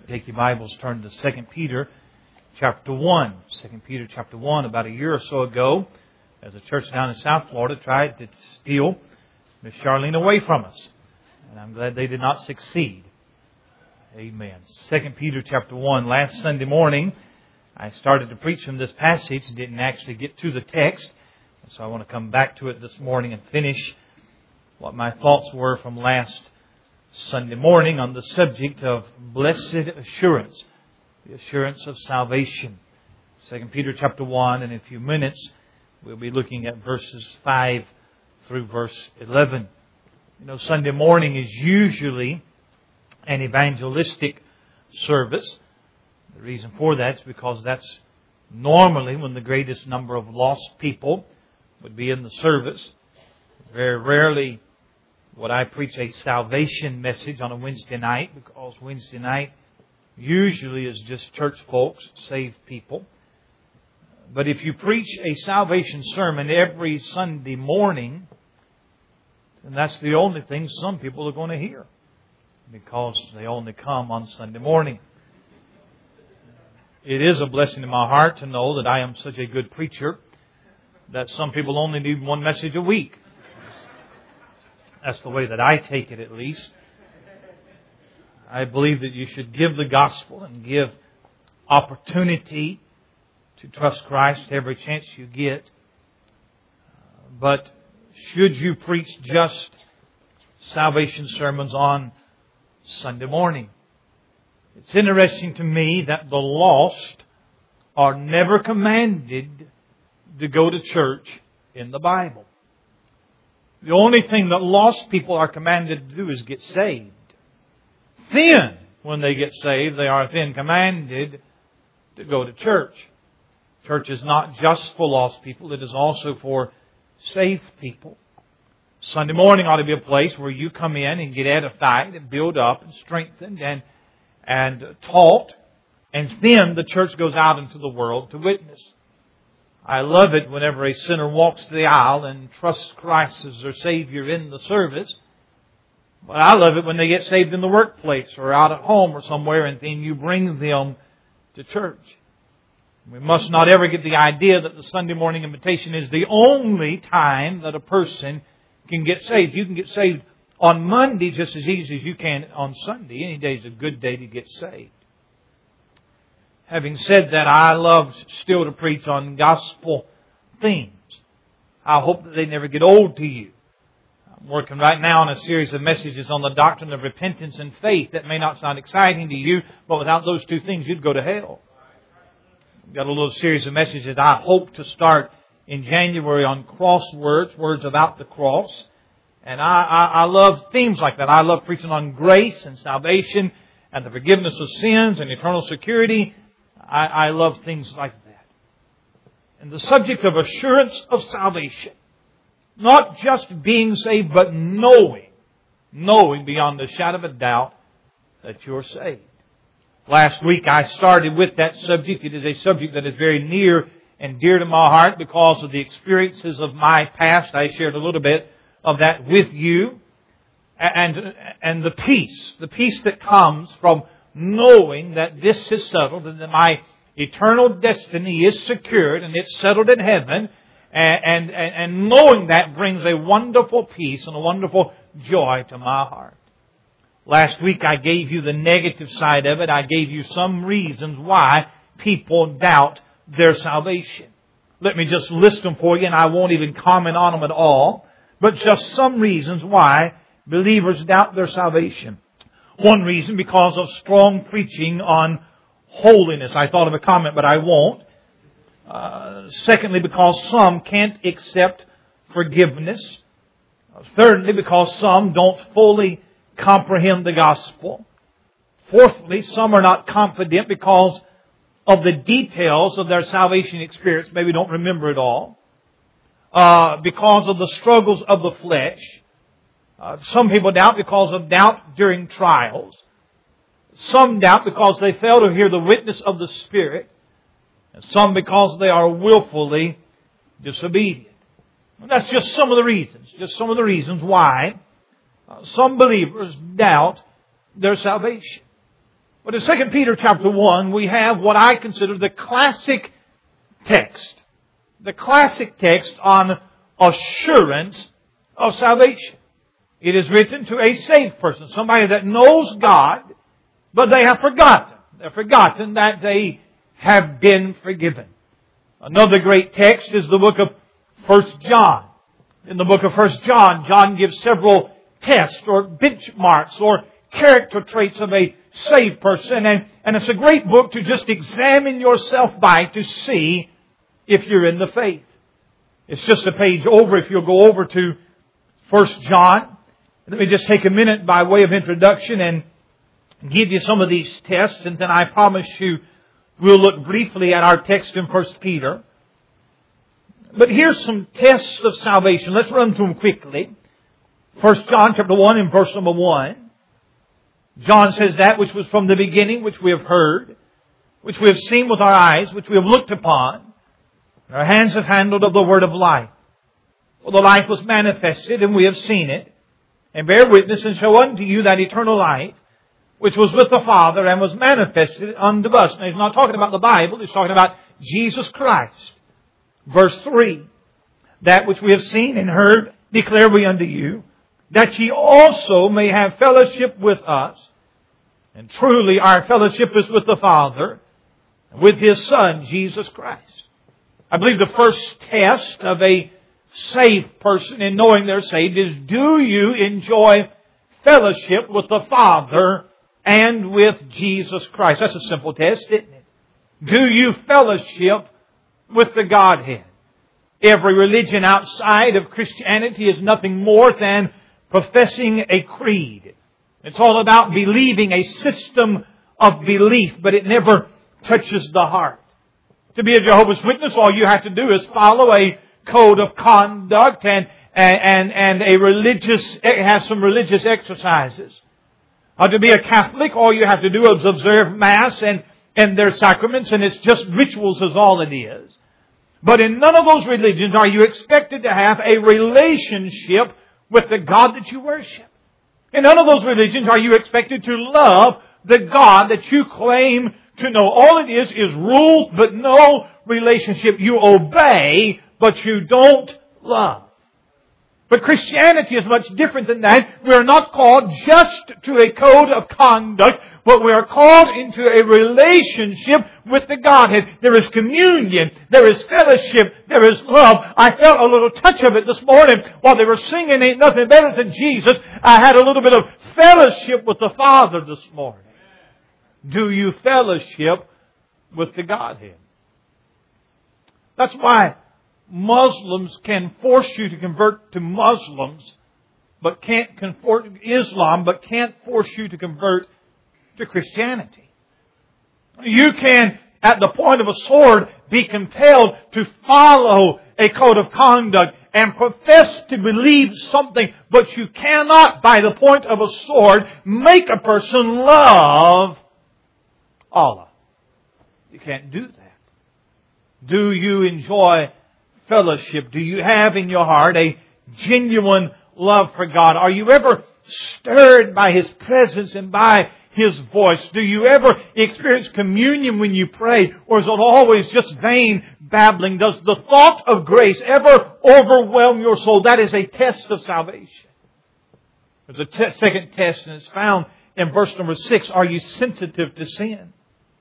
Take your Bibles, turn to 2 Peter chapter 1. 2 Peter chapter 1, about a year or so ago, as a church down in South Florida tried to steal Miss Charlene away from us. And I'm glad they did not succeed. Amen. 2 Peter chapter 1. Last Sunday morning, I started to preach from this passage, didn't actually get to the text. So I want to come back to it this morning and finish what my thoughts were from last Sunday morning on the subject of blessed assurance, the assurance of salvation. 2 Peter chapter 1, and in a few minutes we'll be looking at verses 5 through verse 11. You know, Sunday morning is usually an evangelistic service. The reason for that is because that's normally when the greatest number of lost people would be in the service. Very rarely would I preach a salvation message on a Wednesday night, because Wednesday night usually is just church folks, saved people. But if you preach a salvation sermon every Sunday morning, then that's the only thing some people are going to hear, because they only come on Sunday morning. It is a blessing in my heart to know that I am such a good preacher that some people only need one message a week. That's the way that I take it, at least. I believe that you should give the gospel and give opportunity to trust Christ every chance you get. But should you preach just salvation sermons on Sunday morning? It's interesting to me that the lost are never commanded to go to church in the Bible. The only thing that lost people are commanded to do is get saved. Then, when they get saved, they are then commanded to go to church. Church is not just for lost people, it is also for saved people. Sunday morning ought to be a place where you come in and get edified and built up and strengthened and taught. And then the church goes out into the world to witness. I love it whenever a sinner walks the aisle and trusts Christ as their Savior in the service. But I love it when they get saved in the workplace or out at home or somewhere, and then you bring them to church. We must not ever get the idea that the Sunday morning invitation is the only time that a person can get saved. You can get saved on Monday just as easy as you can on Sunday. Any day is a good day to get saved. Having said that, I love still to preach on gospel themes. I hope that they never get old to you. I'm working right now on a series of messages on the doctrine of repentance and faith. That may not sound exciting to you, but without those two things, you'd go to hell. I've got a little series of messages I hope to start in January on crosswords, words about the cross. And I love themes like that. I love preaching on grace and salvation and the forgiveness of sins and eternal security. I love things like that. And the subject of assurance of salvation. Not just being saved, but knowing beyond the shadow of a doubt that you're saved. Last week I started with that subject. It is a subject that is very near and dear to my heart because of the experiences of my past. I shared a little bit of that with you. And the peace that comes from knowing that this is settled and that my eternal destiny is secured and it's settled in heaven, and knowing that brings a wonderful peace and a wonderful joy to my heart. Last week I gave you the negative side of it. I gave you some reasons why people doubt their salvation. Let me just list them for you, and I won't even comment on them at all, but just some reasons why believers doubt their salvation. One reason, because of strong preaching on holiness. I thought of a comment, but I won't. Secondly, because some can't accept forgiveness. Thirdly, because some don't fully comprehend the gospel. Fourthly, some are not confident because of the details of their salvation experience. Maybe don't remember it all. Because of the struggles of the flesh. Some people doubt because of doubt during trials. Some doubt because they fail to hear the witness of the Spirit. And some because they are willfully disobedient. And that's just some of the reasons. Just some of the reasons why some believers doubt their salvation. But in 2 Peter chapter 1, we have what I consider the classic text. The classic text on assurance of salvation. It is written to a saved person, somebody that knows God, but they have forgotten. They've forgotten that they have been forgiven. Another great text is the book of 1 John. In the book of 1 John, John gives several tests or benchmarks or character traits of a saved person. And it's a great book to just examine yourself by to see if you're in the faith. It's just a page over. If you'll go over to 1 John. Let me just take a minute by way of introduction and give you some of these tests. And then I promise you we'll look briefly at our text in 1 Peter. But here's some tests of salvation. Let's run through them quickly. 1 John chapter 1 and verse number 1. John says that which was from the beginning, which we have heard, which we have seen with our eyes, which we have looked upon, and our hands have handled of the word of life. For the life was manifested, and we have seen it, and bear witness and show unto you that eternal life, which was with the Father and was manifested unto us. Now, he's not talking about the Bible, he's talking about Jesus Christ. Verse 3, that which we have seen and heard declare we unto you, that ye also may have fellowship with us. And truly our fellowship is with the Father and with His Son, Jesus Christ. I believe the first test of a saved person in knowing they're saved is, do you enjoy fellowship with the Father and with Jesus Christ? That's a simple test, isn't it? Do you fellowship with the Godhead? Every religion outside of Christianity is nothing more than professing a creed. It's all about believing a system of belief, but it never touches the heart. To be a Jehovah's Witness, all you have to do is follow a code of conduct and have some religious exercises. To be a Catholic, all you have to do is observe Mass and their sacraments, and it's just rituals is all it is. But in none of those religions are you expected to have a relationship with the God that you worship. In none of those religions are you expected to love the God that you claim to know. All it is rules, but no relationship. You obey, but you don't love. But Christianity is much different than that. We are not called just to a code of conduct, but we are called into a relationship with the Godhead. There is communion. There is fellowship. There is love. I felt a little touch of it this morning while they were singing Ain't Nothing Better Than Jesus. I had a little bit of fellowship with the Father this morning. Do you fellowship with the Godhead? That's why Muslims can force you to convert to Muslims, but can't convert to Islam, but can't force you to convert to Christianity. You can, at the point of a sword, be compelled to follow a code of conduct and profess to believe something, but you cannot, by the point of a sword, make a person love Allah. You can't do that. Do you enjoy fellowship? Do you have in your heart a genuine love for God? Are you ever stirred by His presence and by His voice? Do you ever experience communion when you pray? Or is it always just vain babbling? Does the thought of grace ever overwhelm your soul? That is a test of salvation. There's a second test, and it's found in verse number 6. Are you sensitive to sin?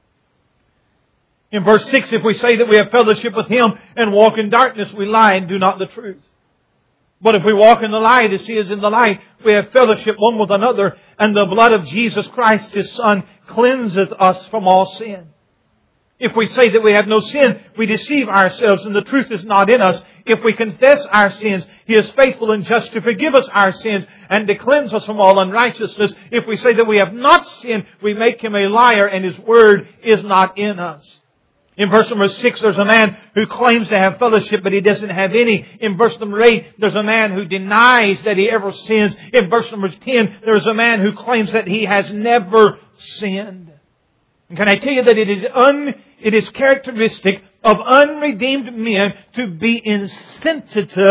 In verse 6, if we say that we have fellowship with Him and walk in darkness, we lie and do not the truth. But if we walk in the light as He is in the light, we have fellowship one with another, and the blood of Jesus Christ, His Son, cleanseth us from all sin. If we say that we have no sin, we deceive ourselves, and the truth is not in us. If we confess our sins, He is faithful and just to forgive us our sins and to cleanse us from all unrighteousness. If we say that we have not sinned, we make Him a liar, and His word is not in us. In verse number 6, there's a man who claims to have fellowship, but he doesn't have any. In verse number 8, there's a man who denies that he ever sins. In verse number 10, there's a man who claims that he has never sinned. And can I tell you that it is characteristic of unredeemed men to be insensitive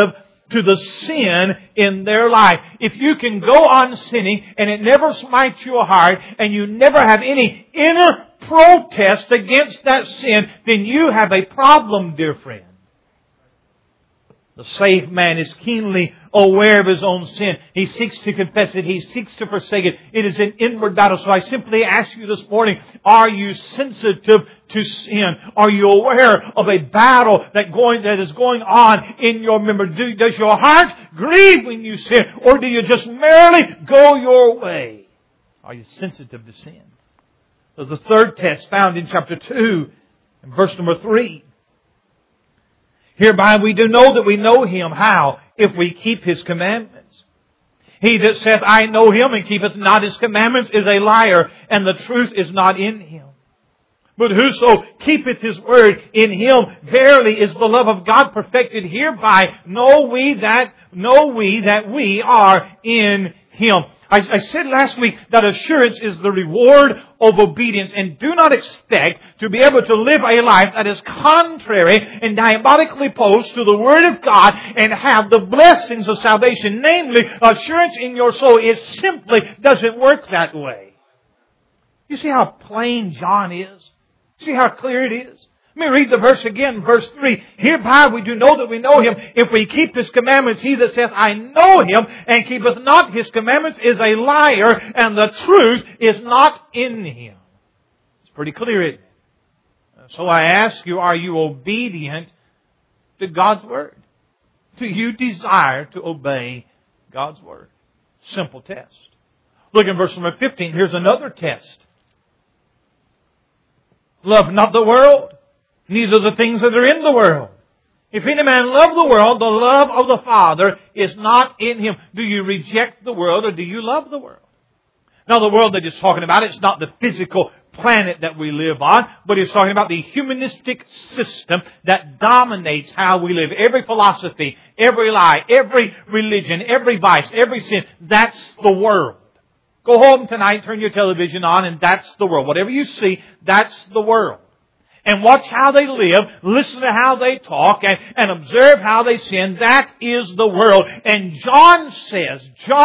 to the sin in their life. If you can go on sinning and it never smites your heart and you never have any inner protest against that sin, then you have a problem, dear friend. The saved man is keenly aware of his own sin. He seeks to confess it. He seeks to forsake it. It is an inward battle. So I simply ask you this morning, are you sensitive to sin? Are you aware of a battle that is going on in your member? Does your heart grieve when you sin? Or do you just merely go your way? Are you sensitive to sin? There's a third test found in chapter 2, and verse number 3. Hereby we do know that we know Him. How? If we keep His commandments. He that saith, I know Him, and keepeth not His commandments, is a liar, and the truth is not in him. But whoso keepeth His word, in him verily is the love of God perfected. Hereby know we that we are in Him. I said last week that assurance is the reward of obedience, and do not expect to be able to live a life that is contrary and diabolically opposed to the Word of God and have the blessings of salvation. Namely, assurance in your soul simply doesn't work that way. You see how plain John is? See how clear it is? Let me read the verse again, verse 3. Hereby we do know that we know Him, if we keep His commandments. He that saith, I know Him, and keepeth not His commandments, is a liar, and the truth is not in him. It's pretty clear, isn't it? So I ask you, are you obedient to God's Word? Do you desire to obey God's Word? Simple test. Look in verse number 15. Here's another test. Love not the world, neither the things that are in the world. If any man love the world, the love of the Father is not in him. Do you reject the world, or do you love the world? Now, the world that he's talking about, it's not the physical planet that we live on, but he's talking about the humanistic system that dominates how we live. Every philosophy, every lie, every religion, every vice, every sin, that's the world. Go home tonight, turn your television on, and that's the world. Whatever you see, that's the world. And watch how they live, listen to how they talk, and observe how they sin. That is the world. And John says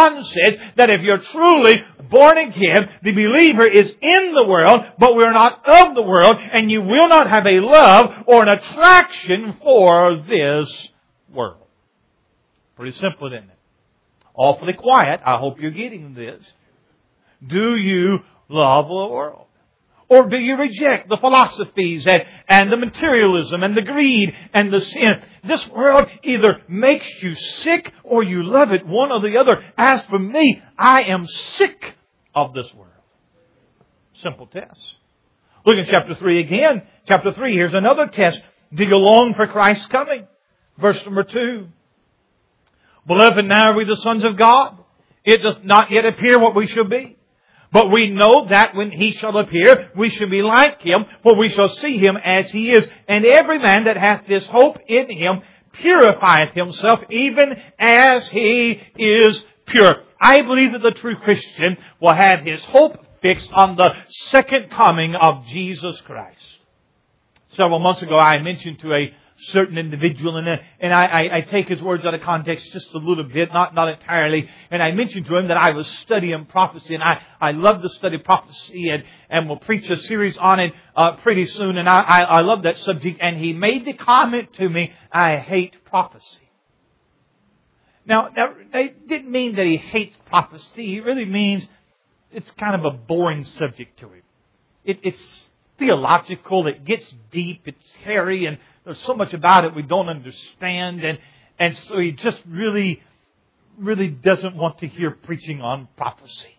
that if you're truly born again, the believer is in the world, but we're not of the world, and you will not have a love or an attraction for this world. Pretty simple, isn't it? Awfully quiet. I hope you're getting this. Do you love the world? Or do you reject the philosophies and the materialism and the greed and the sin? This world either makes you sick or you love it, one or the other. As for me, I am sick of this world. Simple test. Look at chapter 3 again. Chapter 3, here's another test. Do you long for Christ's coming? Verse number 2. Beloved, now are we the sons of God. It does not yet appear what we shall be. But we know that when He shall appear, we shall be like Him, for we shall see Him as He is. And every man that hath this hope in Him purifieth himself, even as he is pure. I believe that the true Christian will have his hope fixed on the second coming of Jesus Christ. Several months ago, I mentioned to a certain individual, and I take his words out of context just a little bit, not entirely. And I mentioned to him that I was studying prophecy, and I love to study prophecy, and we'll preach a series on it pretty soon. And I love that subject. And he made the comment to me, I hate prophecy. Now, it didn't mean that he hates prophecy. It really means it's kind of a boring subject to him. It's theological. It gets deep. It's hairy, and there's so much about it we don't understand. And so he just really doesn't want to hear preaching on prophecy.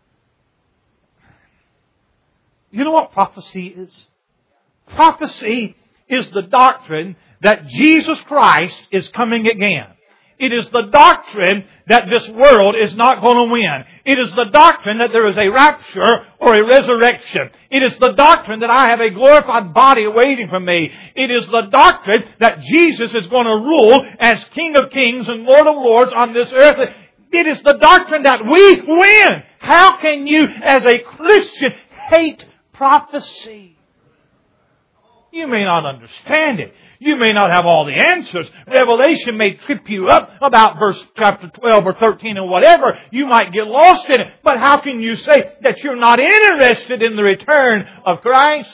You know what prophecy is? Prophecy is the doctrine that Jesus Christ is coming again. It is the doctrine that this world is not going to win. It is the doctrine that there is a rapture or a resurrection. It is the doctrine that I have a glorified body awaiting for me. It is the doctrine that Jesus is going to rule as King of Kings and Lord of Lords on this earth. It is the doctrine that we win. How can you, as a Christian, hate prophecy? You may not understand it. You may not have all the answers. Revelation may trip you up about verse chapter 12 or 13 or whatever. You might get lost in it. But how can you say that you're not interested in the return of Christ?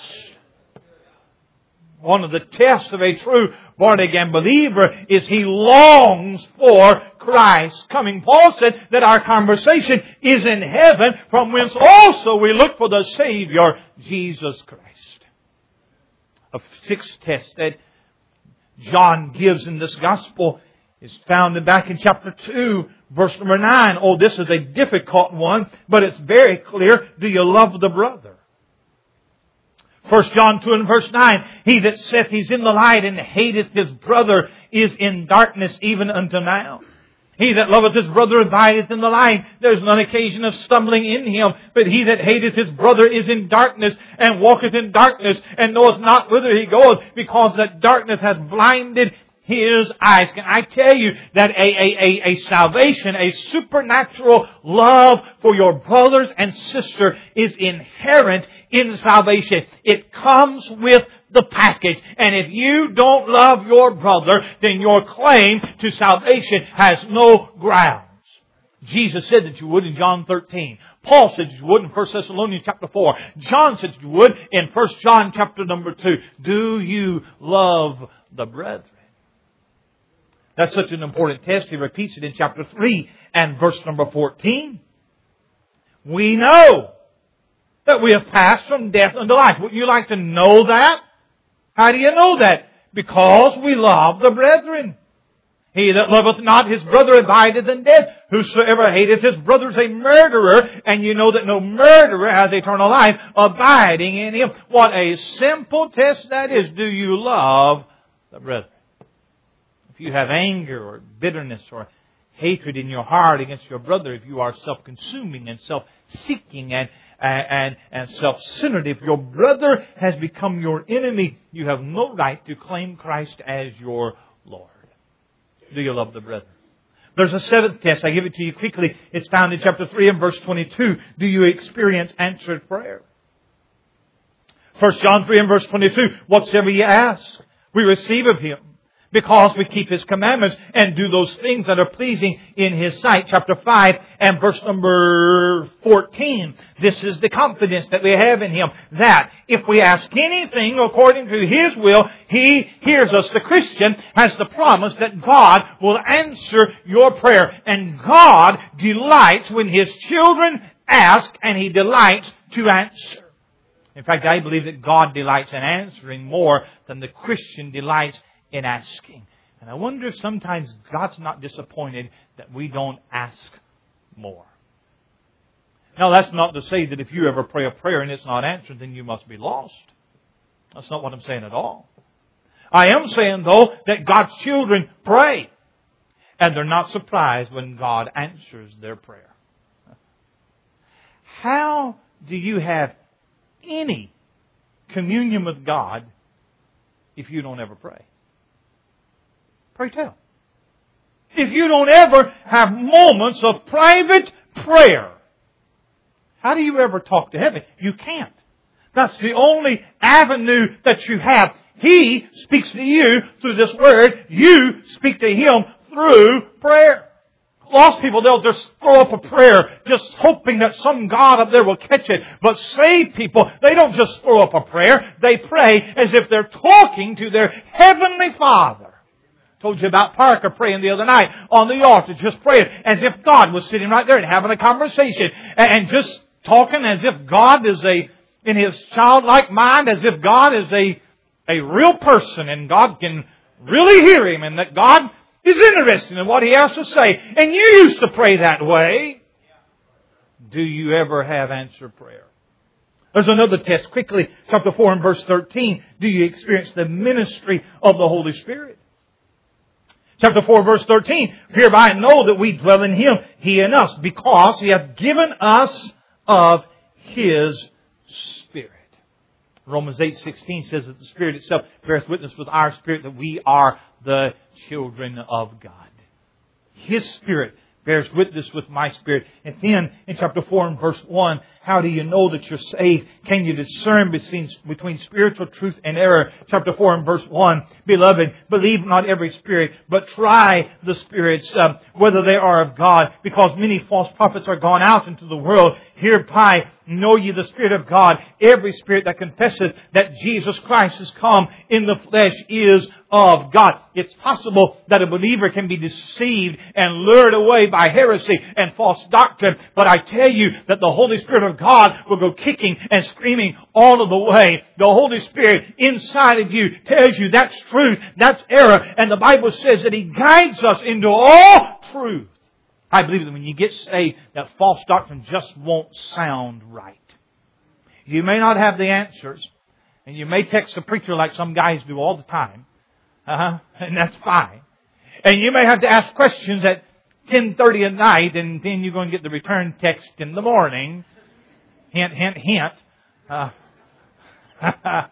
One of the tests of a true born-again believer is he longs for Christ coming. Paul said that our conversation is in heaven, from whence also we look for the Savior, Jesus Christ. A sixth test that John gives in this gospel is found back in chapter 2, verse number 9. Oh, this is a difficult one, but it's very clear. Do you love the brother? 1 John 2 and verse 9. He that saith he's in the light and hateth his brother is in darkness even unto now. He that loveth his brother abideth in the light. There's none occasion of stumbling in him. But he that hateth his brother is in darkness, and walketh in darkness, and knoweth not whither he goeth, because that darkness hath blinded his eyes. Can I tell you that a salvation, a supernatural love for your brothers and sister is inherent in salvation. It comes with the package. And if you don't love your brother, then your claim to salvation has no grounds. Jesus said that you would in John 13. Paul said you would in 1 Thessalonians chapter 4. John said you would in 1 John chapter number 2. Do you love the brethren? That's such an important test. He repeats it in chapter 3 and verse number 14. We know that we have passed from death unto life. Would you like to know that? How do you know that? Because we love the brethren. He that loveth not his brother abideth in death. Whosoever hateth his brother is a murderer. And you know that no murderer has eternal life abiding in him. What a simple test that is. Do you love the brethren? If you have anger or bitterness or hatred in your heart against your brother, if you are self-consuming and self-seeking and self-centered, if your brother has become your enemy, you have no right to claim Christ as your Lord. Do you love the brethren? There's a seventh test. I give it to you quickly. It's found in chapter 3 and verse 22. Do you experience answered prayer? 1 John 3 and verse 22. Whatsoever ye ask, we receive of Him, because we keep His commandments and do those things that are pleasing in His sight. Chapter 5 and verse number 14. This is the confidence that we have in Him, that if we ask anything according to His will, He hears us. The Christian has the promise that God will answer your prayer. And God delights when His children ask, and He delights to answer. In fact, I believe that God delights in answering more than the Christian delights in asking. And I wonder if sometimes God's not disappointed that we don't ask more. Now, that's not to say that if you ever pray a prayer and it's not answered, then you must be lost. That's not what I'm saying at all. I am saying, though, that God's children pray, and they're not surprised when God answers their prayer. How do you have any communion with God if you don't ever pray? Pray tell. If you don't ever have moments of private prayer, how do you ever talk to heaven? You can't. That's the only avenue that you have. He speaks to you through this Word. You speak to Him through prayer. Lost people, they'll just throw up a prayer just hoping that some God up there will catch it. But saved people, they don't just throw up a prayer. They pray as if they're talking to their Heavenly Father. Told you about Parker praying the other night on the altar, just praying as if God was sitting right there and having a conversation and just talking as if God is in His childlike mind, as if God is a real person and God can really hear him and that God is interested in what he has to say. And you used to pray that way. Do you ever have answered prayer? There's another test. Quickly, chapter 4 and verse 13. Do you experience the ministry of the Holy Spirit? Chapter 4, verse 13. Hereby know that we dwell in Him, He in us, because He hath given us of His Spirit. Romans 8:16 says that the Spirit itself beareth witness with our spirit that we are the children of God. His Spirit bears witness with my spirit. And then in chapter 4 and verse 1, How do you know that you're saved? Can you discern between spiritual truth and error? Chapter 4 and verse 1. Beloved, believe not every spirit, but try the spirits, whether they are of God, because many false prophets are gone out into the world. Hereby know ye the Spirit of God. Every spirit that confesseth that Jesus Christ has come in the flesh is of God. It's possible that a believer can be deceived and lured away by heresy and false doctrine, but I tell you that the Holy Spirit of God will go kicking and screaming all of the way. The Holy Spirit inside of you tells you that's truth, that's error, and the Bible says that He guides us into all truth. I believe that when you get saved, that false doctrine just won't sound right. You may not have the answers, and you may text the preacher like some guys do all the time, and that's fine. And you may have to ask questions at 10:30 at night, and then you're going to get the return text in the morning. Hint, hint, hint. But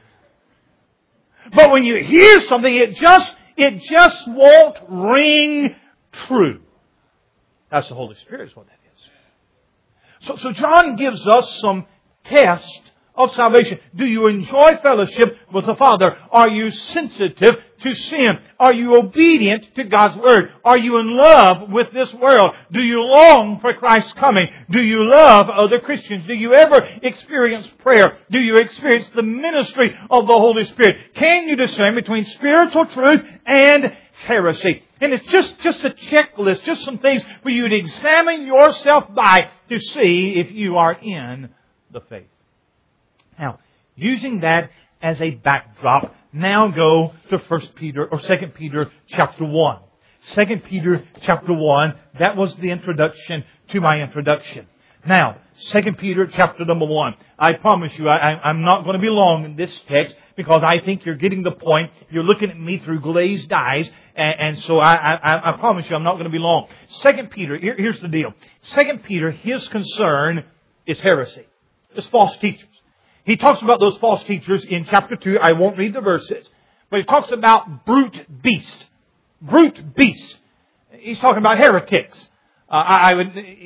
when you hear something, it just won't ring true. That's the Holy Spirit is what that is. So John gives us some tests of salvation. Do you enjoy fellowship with the Father? Are you sensitive to sin? Are you obedient to God's Word? Are you in love with this world? Do you long for Christ's coming? Do you love other Christians? Do you ever experience prayer? Do you experience the ministry of the Holy Spirit? Can you discern between spiritual truth and heresy? And it's just a checklist, just some things for you to examine yourself by to see if you are in the faith. Now, using that as a backdrop, now go to 2 Peter chapter 1. 2 Peter chapter 1, that was the introduction to my introduction. Now, 2 Peter chapter number 1. I promise you, I'm not going to be long in this text because I think you're getting the point. You're looking at me through glazed eyes. And so I promise you I'm not going to be long. 2 Peter, here's the deal. 2 Peter, his concern is heresy. It's false teachers. He talks about those false teachers in chapter 2. I won't read the verses. But he talks about brute beast. Brute beast. He's talking about heretics. I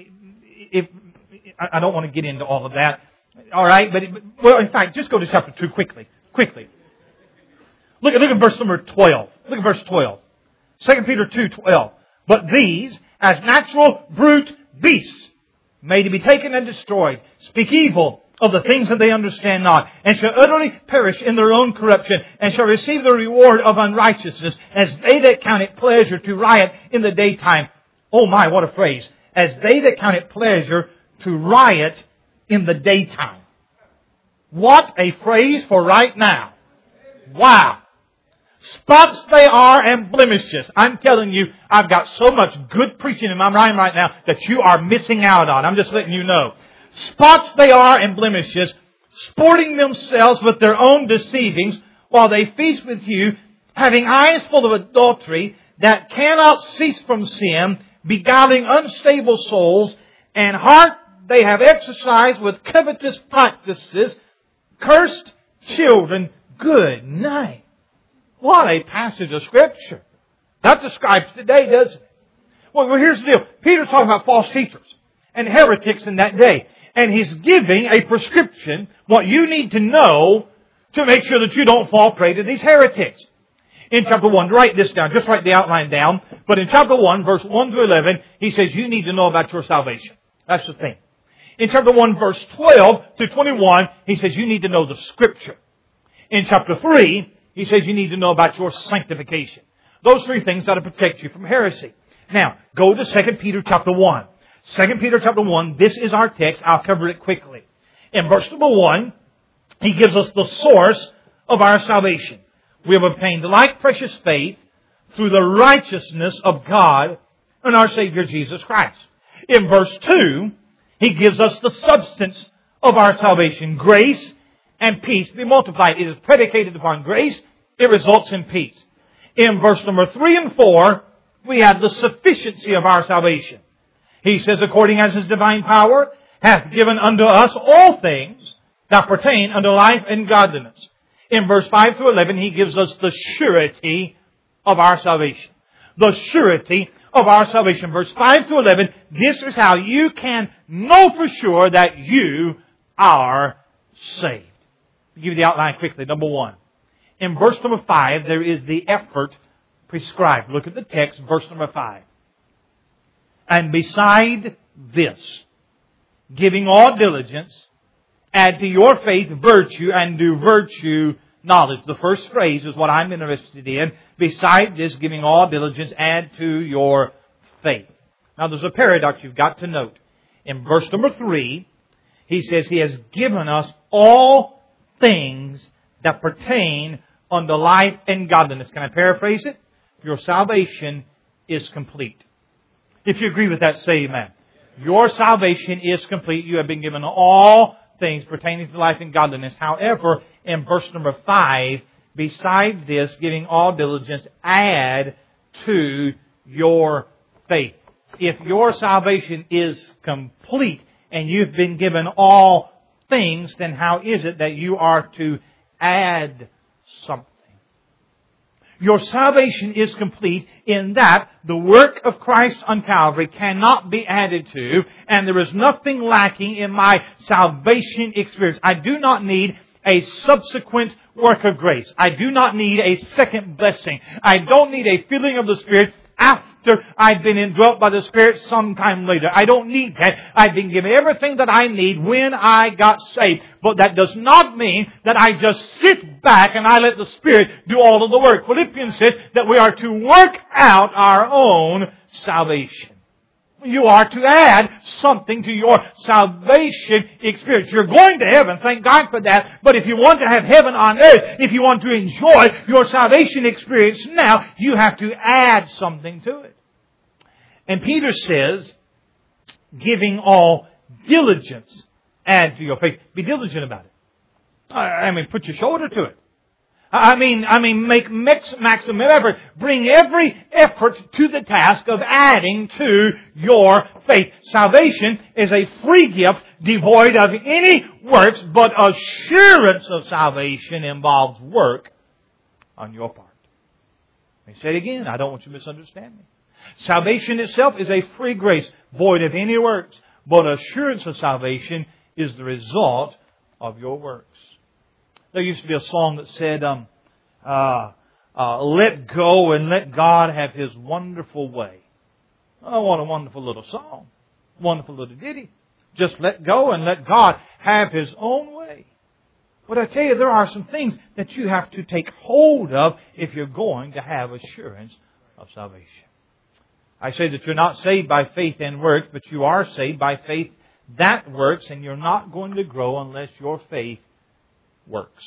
don't want to get into all of that. All right? Well, in fact, just go to chapter 2 quickly. Look at verse number 12. Look at verse 12. 2 Peter 2:12. But these, as natural brute beasts, made to be taken and destroyed, speak evil of the things that they understand not, and shall utterly perish in their own corruption, and shall receive the reward of unrighteousness, as they that count it pleasure to riot in the daytime. Oh my, what a phrase. As they that count it pleasure to riot in the daytime. What a phrase for right now. Wow. Spots they are and blemishes. I'm telling you, I've got so much good preaching in my mind right now that you are missing out on. I'm just letting you know. Spots they are and blemishes, sporting themselves with their own deceivings, while they feast with you, having eyes full of adultery, that cannot cease from sin, beguiling unstable souls, and heart they have exercised with covetous practices, cursed children. Good night. What a passage of Scripture. That describes today, doesn't it? Well, here's the deal. Peter's talking about false teachers and heretics in that day. And he's giving a prescription, what you need to know to make sure that you don't fall prey to these heretics. In chapter 1, write this down. Just write the outline down. But in chapter 1, verse 1 to 11, he says you need to know about your salvation. That's the thing. In chapter 1, verse 12 to 21, he says you need to know the Scripture. In chapter 3, he says you need to know about your sanctification. Those three things ought to protect you from heresy. Now, go to 2 Peter chapter 1. 2 Peter chapter 1, this is our text. I'll cover it quickly. In verse number 1, he gives us the source of our salvation. We have obtained like precious faith through the righteousness of God and our Savior Jesus Christ. In verse 2, he gives us the substance of our salvation. Grace and peace be multiplied. It is predicated upon grace. It results in peace. In verse number 3 and 4, we have the sufficiency of our salvation. He says, according as His divine power hath given unto us all things that pertain unto life and godliness. In verse 5 through 11, he gives us the surety of our salvation. the surety of our salvation. Verse 5 to 11, this is how you can know for sure that you are saved. I'll give you the outline quickly. Number one. In verse number 5, there is the effort prescribed. Look at the text, verse number 5. And beside this, giving all diligence, add to your faith virtue, and to virtue knowledge. The first phrase is what I'm interested in. Beside this, giving all diligence, add to your faith. Now there's a paradox you've got to note. In verse number 3, he says He has given us all things that pertain unto life and godliness. Can I paraphrase it? Your salvation is complete. If you agree with that, say amen. Your salvation is complete. You have been given all things pertaining to life and godliness. However, in verse number 5, beside this, giving all diligence, add to your faith. If your salvation is complete and you've been given all things, then how is it that you are to add something? Your salvation is complete in that the work of Christ on Calvary cannot be added to, and there is nothing lacking in my salvation experience. I do not need a subsequent work of grace. I do not need a second blessing. I don't need a filling of the Spirit after I've been indwelt by the Spirit sometime later. I don't need that. I've been given everything that I need when I got saved. But that does not mean that I just sit back and I let the Spirit do all of the work. Philippians says that we are to work out our own salvation. You are to add something to your salvation experience. You're going to heaven, thank God for that. But if you want to have heaven on earth, if you want to enjoy your salvation experience now, you have to add something to it. And Peter says, giving all diligence, add to your faith. Be diligent about it. I mean, put your shoulder to it. I mean, make maximum effort. Bring every effort to the task of adding to your faith. Salvation is a free gift devoid of any works, but assurance of salvation involves work on your part. Let me say it again. I don't want you to misunderstand me. Salvation itself is a free grace, void of any works, but assurance of salvation is the result of your works. There used to be a song that said, let go and let God have His wonderful way. Oh, what a wonderful little song. Wonderful little ditty. Just let go and let God have His own way. But I tell you, there are some things that you have to take hold of if you're going to have assurance of salvation. I say that you're not saved by faith and works, but you are saved by faith that works, and you're not going to grow unless your faith works.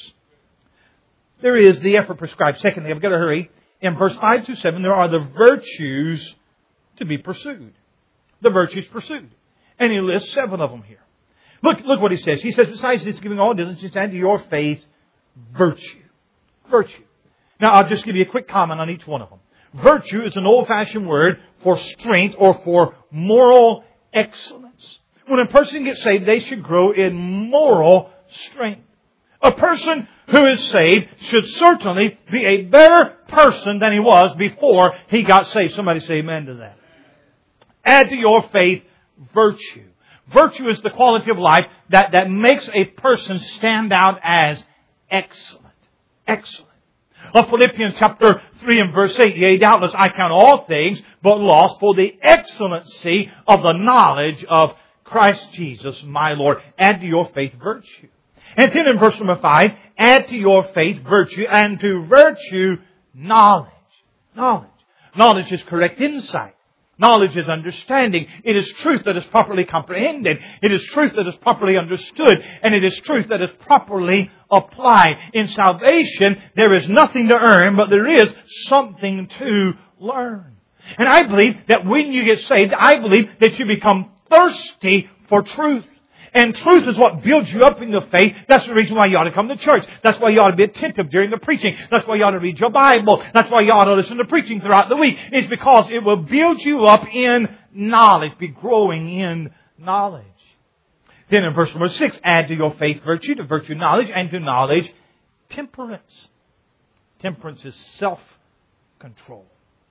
There is the effort prescribed. Secondly, I've got to hurry. In verse 5 to 7, there are the virtues to be pursued. The virtues pursued. And he lists 7 of them here. Look what he says. He says, besides this, giving all diligence, add to your faith virtue. Virtue. Now, I'll just give you a quick comment on each one of them. Virtue is an old-fashioned word for strength or for moral excellence. When a person gets saved, they should grow in moral strength. A person who is saved should certainly be a better person than he was before he got saved. Somebody say amen to that. Add to your faith virtue. Virtue is the quality of life that makes a person stand out as excellent. Excellent. Of Philippians chapter 3 and verse 8, yea, doubtless I count all things but loss for the excellency of the knowledge of Christ Jesus, my Lord. Add to your faith virtue. And then in verse number 5, add to your faith virtue, and to virtue knowledge. Knowledge. Knowledge is correct insight. Knowledge is understanding. It is truth that is properly comprehended. It is truth that is properly understood. And it is truth that is properly applied. In salvation, there is nothing to earn, but there is something to learn. And I believe that when you get saved, I believe that you become thirsty for truth. And truth is what builds you up in the faith. That's the reason why you ought to come to church. That's why you ought to be attentive during the preaching. That's why you ought to read your Bible. That's why you ought to listen to preaching throughout the week. It's because it will build you up in knowledge. Be growing in knowledge. Then in verse number 6, add to your faith virtue, to virtue knowledge, and to knowledge temperance. Temperance is self-control.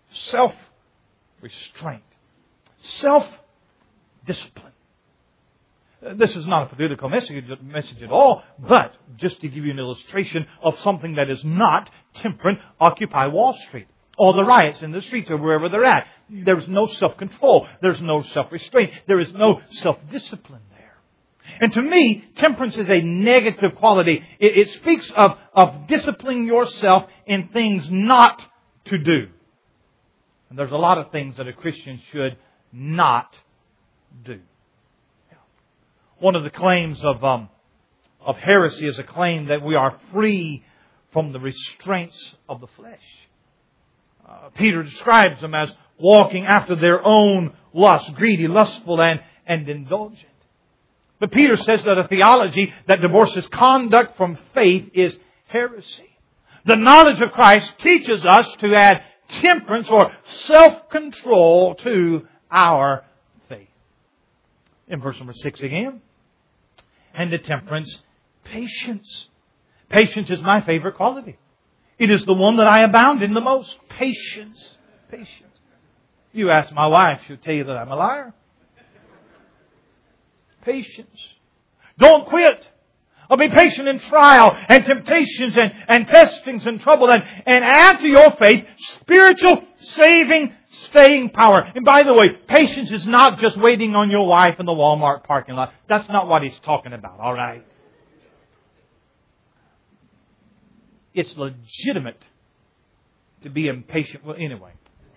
self-restraint. Self-discipline. This is not a political message at all, but just to give you an illustration of something that is not temperate, Occupy Wall Street, or the riots in the streets or wherever they're at. There's no self-control. There's no self-restraint. There is no self-discipline there. And to me, temperance is a negative quality. It speaks of disciplining yourself in things not to do. And there's a lot of things that a Christian should not do. One of the claims of heresy is a claim that we are free from the restraints of the flesh. Peter describes them as walking after their own lust, greedy, lustful, and indulgent. But Peter says that a theology that divorces conduct from faith is heresy. The knowledge of Christ teaches us to add temperance or self-control to our faith. In verse number 6 again. And to temperance, patience. Patience is my favorite quality. It is the one that I abound in the most. Patience. Patience. You ask my wife, she'll tell you that I'm a liar. Patience. Don't quit. I'll be patient in trial and temptations and testings and trouble and add to your faith spiritual, saving, staying power. And by the way, patience is not just waiting on your wife in the Walmart parking lot. That's not what he's talking about, all right? It's legitimate to be impatient. Well, anyway.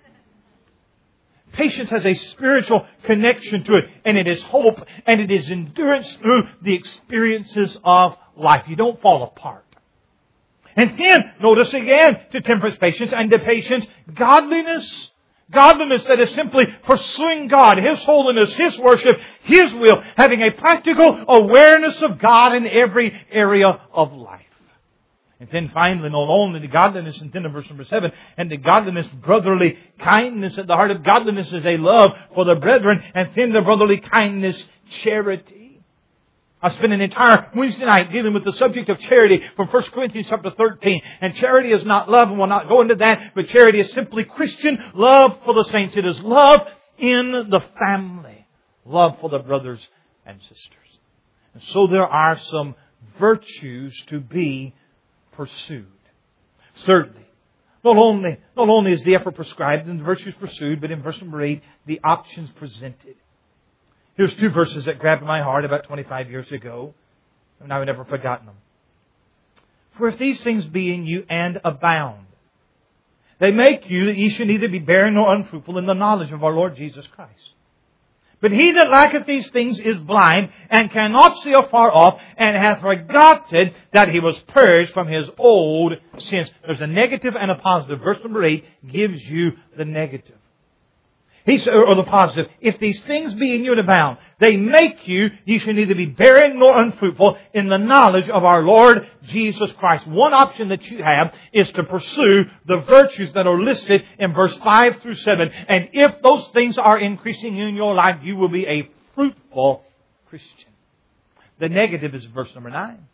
Patience has a spiritual connection to it, and it is hope, and it is endurance through the experiences of life. You don't fall apart. And then, notice again, to temperance, patience, and to patience, godliness. Godliness that is simply pursuing God, His holiness, His worship, His will, having a practical awareness of God in every area of life. And then finally, not only the godliness, and then in verse number 7, and the godliness, brotherly kindness. At the heart of godliness is a love for the brethren, and then the brotherly kindness, charity. I spent an entire Wednesday night dealing with the subject of charity from 1 Corinthians chapter 13. And charity is not love, and we'll not go into that, but charity is simply Christian love for the saints. It is love in the family. Love for the brothers and sisters. And so there are some virtues to be pursued. Thirdly, not only is the effort prescribed and the virtues pursued, but in verse number 8, the options presented. Here's two verses that grabbed my heart about 25 years ago, and I've never forgotten them. For if these things be in you and abound, they make you that ye should neither be barren nor unfruitful in the knowledge of our Lord Jesus Christ. But he that lacketh these things is blind, and cannot see afar off, and hath forgotten that he was purged from his old sins. There's a negative and a positive. Verse number 8 gives you the negative. He said, or the positive, if these things be in you and abound, they make you, ye should neither be barren nor unfruitful in the knowledge of our Lord Jesus Christ. One option that you have is to pursue the virtues that are listed in verse 5 through 7. And if those things are increasing in your life, you will be a fruitful Christian. The negative is verse number 9.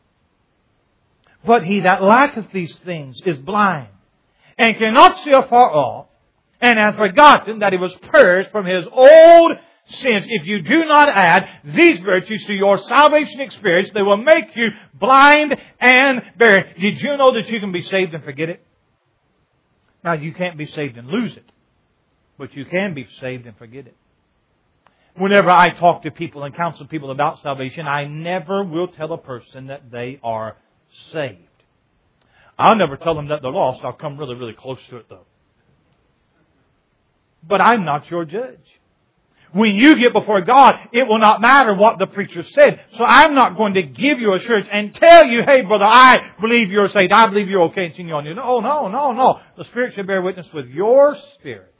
But he that lacketh these things is blind, and cannot see afar off, and hath forgotten that he was purged from his old sins. If you do not add these virtues to your salvation experience, they will make you blind and barren. Did you know that you can be saved and forget it? Now, you can't be saved and lose it, but you can be saved and forget it. Whenever I talk to people and counsel people about salvation, I never will tell a person that they are saved. I'll never tell them that they're lost. I'll come really, really close to it, though. But I'm not your judge. When you get before God, it will not matter what the preacher said. So I'm not going to give you assurance and tell you, hey brother, I believe you're saved. I believe you're okay and sing you on you. No. The Spirit should bear witness with your spirit.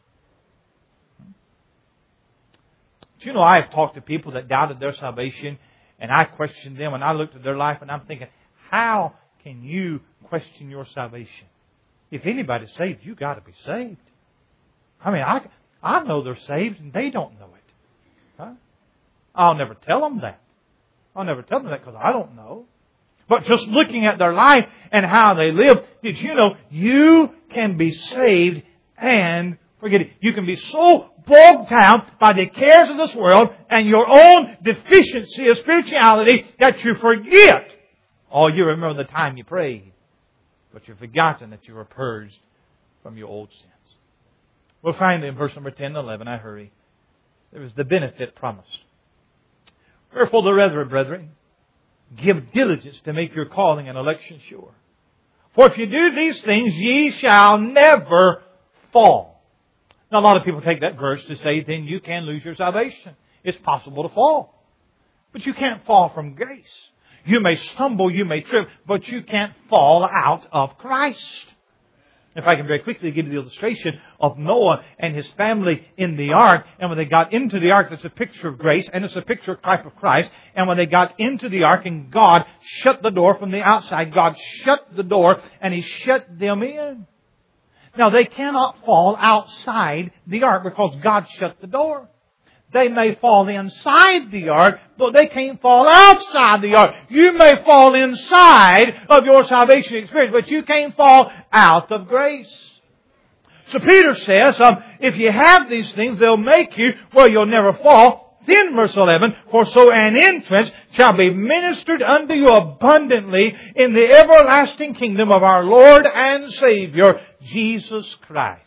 Do you know, I have talked to people that doubted their salvation, and I questioned them, and I looked at their life, and I'm thinking, how can you question your salvation? If anybody's saved, you got to be saved. I mean, I know they're saved and they don't know it. Huh? I'll never tell them that. I'll never tell them that because I don't know. But just looking at their life and how they live, did you know you can be saved and Forget it. You can be so bogged down by the cares of this world and your own deficiency of spirituality that you forget. Oh, you remember the time you prayed, but you've forgotten that you were purged from your old sins. Well, finally, in verse number 10 and 11, I hurry. There is the benefit promised. Wherefore, the brethren, give diligence to make your calling and election sure. For if you do these things, ye shall never fall. Now, a lot of people take that verse to say, then you can lose your salvation. It's possible to fall. But you can't fall from grace. You may stumble, you may trip, but you can't fall out of Christ. If I can very quickly give you the illustration of Noah and his family in the ark. And when they got into the ark, it's a picture of grace and it's a picture of type of Christ. And when they got into the ark and God shut the door from the outside, God shut the door and He shut them in. Now they cannot fall outside the ark because God shut the door. They may fall inside the ark, but they can't fall outside the ark. You may fall inside of your salvation experience, but you can't fall out of grace. So Peter says, if you have these things, they'll make you where you'll never fall. Then verse 11, for so an entrance shall be ministered unto you abundantly in the everlasting kingdom of our Lord and Savior, Jesus Christ.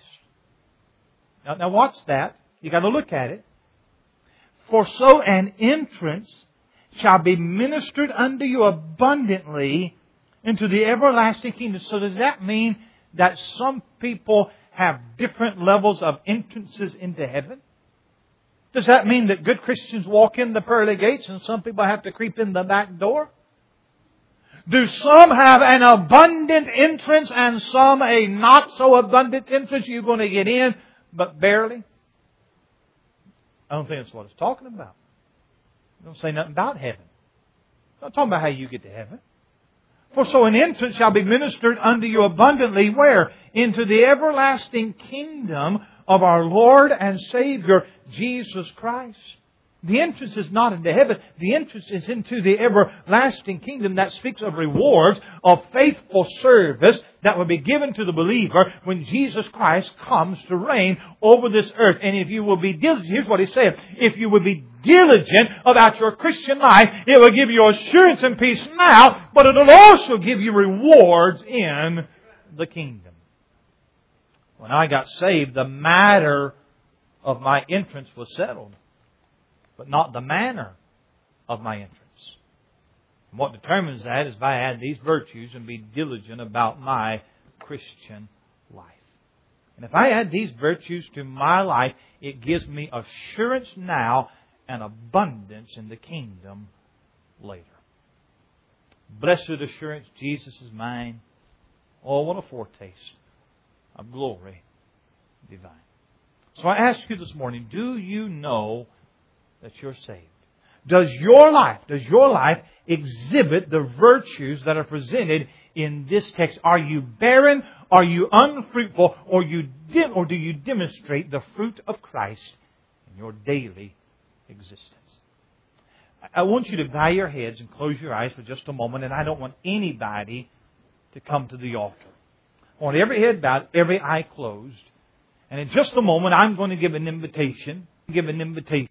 Now watch that. You got to look at it. For so an entrance shall be ministered unto you abundantly into the everlasting kingdom. So does that mean that some people have different levels of entrances into heaven? Does that mean that good Christians walk in the pearly gates and some people have to creep in the back door? Do some have an abundant entrance and some a not so abundant entrance? You're going to get in, but barely? I don't think that's what it's talking about. It don't say nothing about heaven. It's not talking about how you get to heaven. For so an entrance shall be ministered unto you abundantly, where? Into the everlasting kingdom of our Lord and Savior, Jesus Christ. The entrance is not into heaven. The entrance is into the everlasting kingdom that speaks of rewards of faithful service that will be given to the believer when Jesus Christ comes to reign over this earth. And if you will be diligent, here's what He said, if you will be diligent about your Christian life, it will give you assurance and peace now, but it will also give you rewards in the kingdom. When I got saved, the matter of my entrance was settled, but not the manner of my entrance. And what determines that is if I add these virtues and be diligent about my Christian life. And if I add these virtues to my life, it gives me assurance now and abundance in the kingdom later. Blessed assurance, Jesus is mine. Oh, what a foretaste of glory divine. So I ask you this morning, do you know that you're saved? Does your life exhibit the virtues that are presented in this text? Are you barren? Are you unfruitful? Or do you demonstrate the fruit of Christ in your daily existence? I want you to bow your heads and close your eyes for just a moment, and I don't want anybody to come to the altar. I want every head bowed, every eye closed. And in just a moment, I'm going to give an invitation.